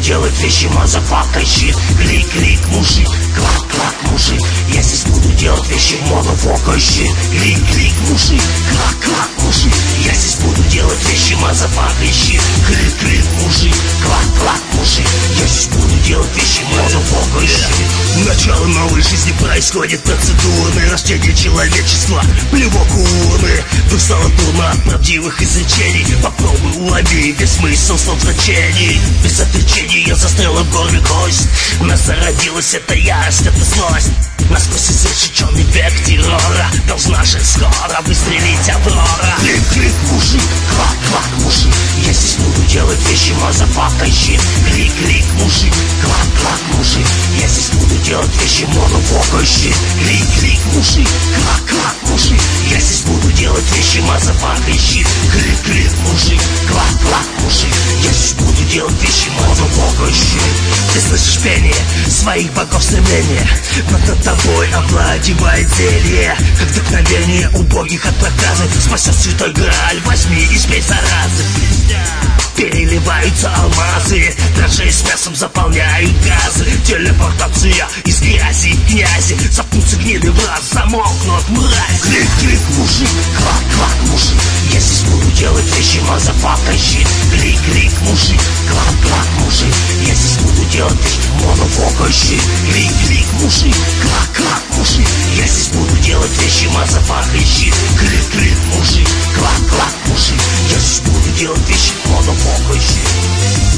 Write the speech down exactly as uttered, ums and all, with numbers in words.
делать вещи, мазафака, щит. Клик-клик, мужик, клак-клак, мужик. Я здесь буду делать вещи, мазафака, щит. Клик-клик, мужик, клак-клак, мужик. Я здесь буду делать вещи, мазафака, щит. Клик-клик, мужик, клак-клак, мужик. Я здесь буду делать вещи, мазафака, щит. Начало новой жизни происходит процедурное рождение человечества. Плевок урны, вдруг стало дурно от правдивых изречений. Попробуй улови весь смысл слов значений. Без отречений я застряла в горле кость. У нас зародилась эта ярость, эта злость. Насквозь изрешеченный век террора должна же скоро выстрелить Аврора. Клик-клик, мужик, клак-клак, мужик. Я здесь буду делать вещи, мазафака, щит. Клик-клик, мужик, клак-клак, мужик. Я здесь буду делать вещи, мазафака, щит. Клик-клик, мужик, клак-клак, мужик. Я здесь буду делать вещи, мазафака, щит. Клик-клик, мужик, клак-клак, мужик. Я здесь буду делать вещи, мазафака, щит. Ты слышишь пение своих богов стремления, но над тобой овладевает зелье. Как вдохновение убогих от проказы спасет святой Грааль, возьми и спей заразы. Переливаются алмазы, дрожжи с мясом заполняют газы. Телепортация из грязи и князи. Запнутся гниды в раз, замолкнут мразь. Клик-клик, мужик, клак-клак, мужик. Я здесь буду делать вещи, мазафака, щит. Клик-клик, мужик, клак-клак, мужик. Я здесь буду делать вещи, мазафака, щит. Клик-клик, мужик, клак-клак, мужик. Я здесь буду делать вещи, мазафака, щит. Клик-клик, мужик, клак-клак, мужик. Я здесь буду делать вещи, мазафака, щит.